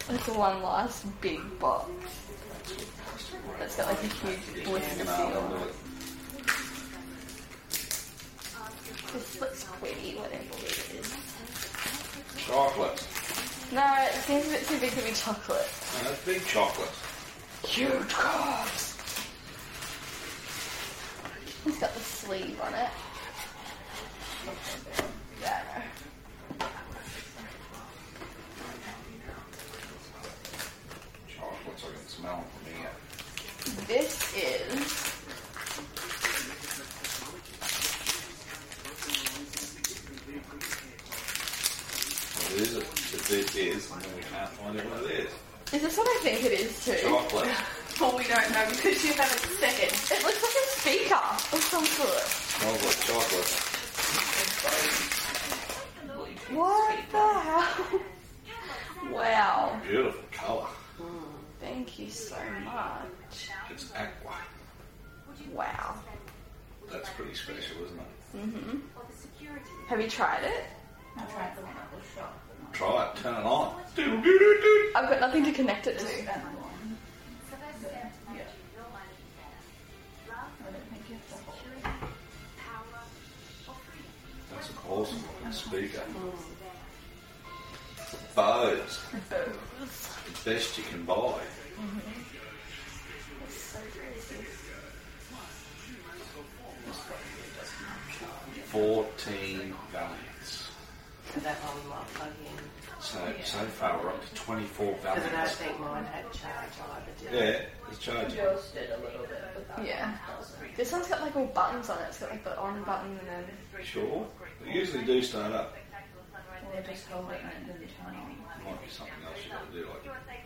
It's one last big box. That's got like a huge blister seal. This looks pretty, whatever it is. Chocolate. No, it seems a bit too big to be chocolate. No, that's big chocolate. Huge cards. It's got the sleeve on it. There. Chocolates, I can smell them from here. This is... What is it? If it is, and then we can't find out what it is. Is this what I think it is too? Chocolate. Well, we don't know because you haven't said it. It looks like a speaker of some sort. Smells like chocolate. What the hell? Wow. Beautiful colour. Thank you so much. It's aqua. Wow. That's pretty special, isn't it? Mm-hmm. Have you tried it? I tried the one at the shop. Try it, turn it on. Do-do-do-do. I've got nothing to connect it to. Yeah. I don't think you have to hold it. That's an awesome speaker. Bose. The best you can buy. It's so crazy. 14 variants. So that one might plug in. So far we're up to 24 Because I don't variants. think mine had charge either, did it? Yeah, it's charging. Yours did a little bit, but that Yeah. one doesn't. This one's got like all buttons on it. It's got like the on button and then... Sure. They usually do start up. Or just hold it and it didn't turn on. Might be something else you got to do, like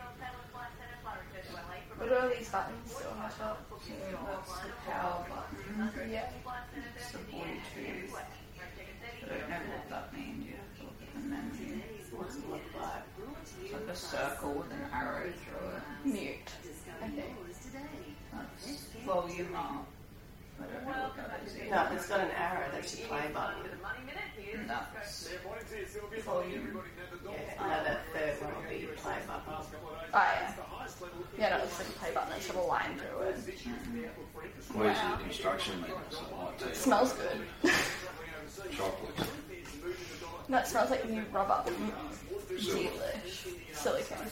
What are all these buttons still on top? So that's the power button. Yeah. It's the Bluetooth. I don't know what that means. You have to look at the menu. What's it look like? It's like a circle with an arrow through it. Mute, I think. That's volume up. I don't know what that is either. No, it's got an arrow. That's your play button. And that's volume. Yeah, no, that third one will be your play button. Oh yeah. Yeah, no, it's like a play button. It's got a line through it. where's the instruction manual? So it might take It smells good. chocolate. No, it smells like new rubber. Delish. Silicone.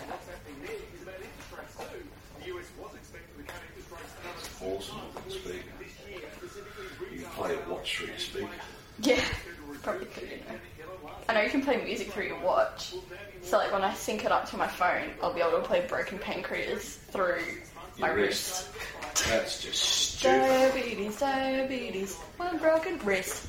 Awesome looking speaker. You can play it watch through your speaker. Yeah, probably could, you know. I know you can play music through your watch. So like when I sync it up to my phone, I'll be able to play Broken Pancreas through my Your wrist. That's just stupid. Diabetes, diabetes, one broken wrist.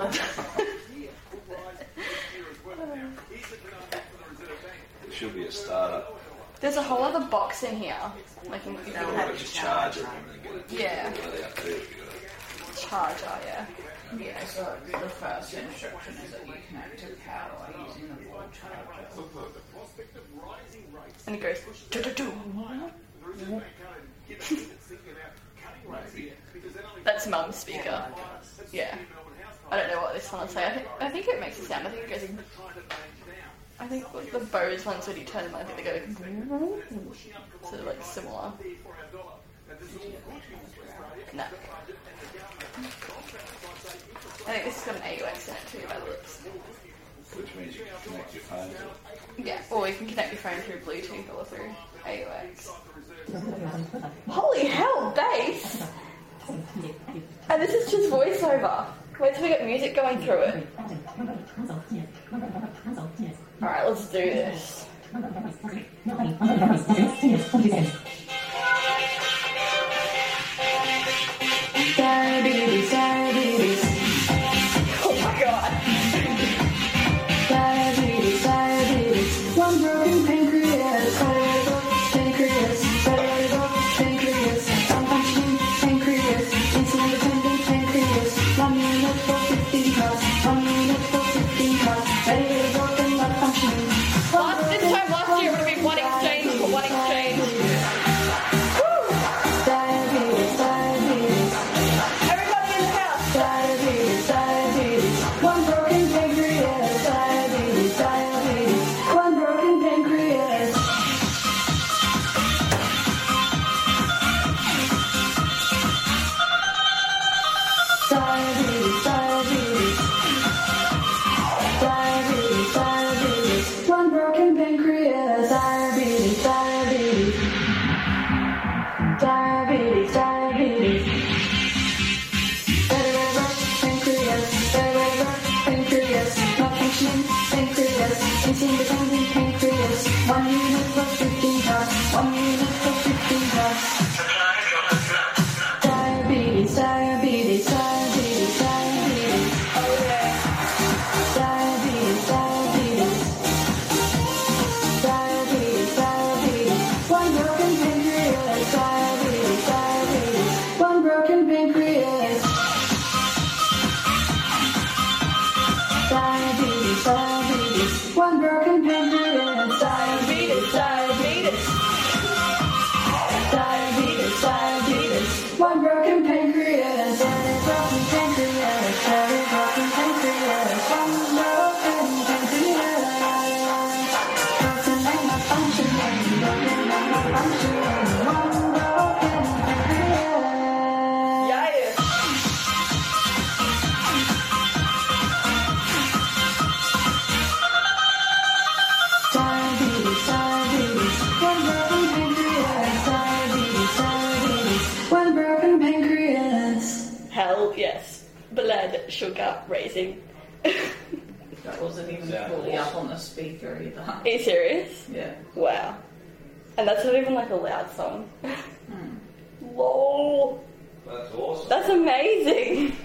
It should be a startup. There's a whole other box in here. Like in You don't have to charge it and then get it. Yeah. Get it out there if you got it. charger, yeah. Yeah, so the first instruction is that you connect to power using the wall charger. And it goes do-do-do. That's Mum's speaker. Yeah. I don't know what this one will say. I think it makes a sound. I think it goes. I think like the Bose ones when you turn them, I think they go. So they're like similar. No. I think this has got an AUX in it too, by the looks. Which means you can connect your phone to it. Yeah, or you can connect your phone through Bluetooth or through AUX. Holy hell, bass! And this is just voiceover. Wait till we get music going through it. Alright, let's do this. Diabetes, diabetes. Oh my god. Diabetes, diabetes. One broken pancreas. Pancreas, pancreas. Malfunctioning pancreas. Insulin dependent pancreas. 1 minute for 15 costs. 1 minute for 15 costs. Ready to broken, not functioning. This time last year would have been one exchange for one exchange. diabetes, diabetes, diabetes, diabetes. Pancreas, pancreas, not functioning pancreas, insulin-dependent pancreas. 1 unit for 15 parts, 1 unit for 15 parts. Diabetes, diabetes, diabetes, diabetes. Oh yeah. Diabetes, diabetes. Diabetes, diabetes. 1 broken pancreas. Diabetes, diabetes. 1 broken pancreas. Diabetes, diabetes. 1 broken pancreas. Diabetes, diabetes. Diabetes, diabetes. 1 broken pancreas. Very broken pancreas. Very broken pancreas. 1 broken pancreas. Broken and not functioning. Broken and not functioning. 1 broken pancreas. Yeah. Diabetes, diabetes, 1 broken pancreas. Diabetes, diabetes, 1 broken pancreas. Hell yes. Blood sugar raising. That wasn't even fully up on the speaker either. Are you serious? Yeah. Wow. And that's not even like a loud song. Lol. That's awesome. That's amazing.